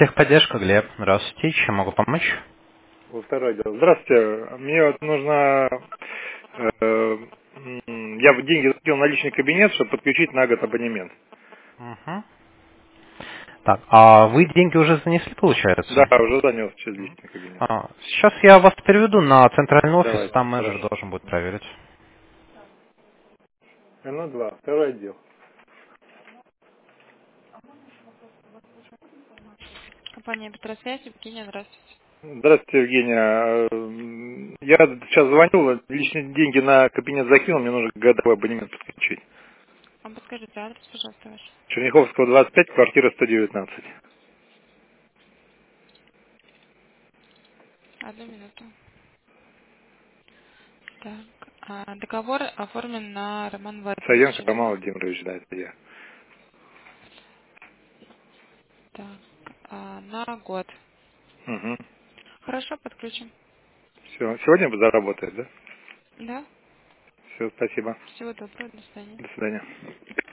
Техподдержка, Глеб. Здравствуйте. Чем могу помочь? Вот второй отдел. Здравствуйте. Мне вот нужно... я бы деньги закинул на личный кабинет, чтобы подключить на год абонемент. Мгм. Так, а вы деньги уже занесли, Да, получается? уже занес через личный кабинет. Сейчас я вас переведу на центральный офис, Давайте, там менеджер хорошо. должен будет проверить. Ну, два. Второй отдел. Компания Петросвязь, Евгения, здравствуйте. Здравствуйте, Евгения. Я сейчас звонил, личные деньги на кабинет закинул, мне нужно годовой абонемент подключить. А подскажите адрес, пожалуйста, ваш. Черняховского, 25, квартира 119. Одну минуту. Так, договор оформлен на Роман Саенко Владимировича, Роман верно? Владимирович, да, это я. Так, на год. Угу. Хорошо, подключим. Все, сегодня заработает, да? Да? Все, спасибо. Всего доброго, до свидания. До свидания.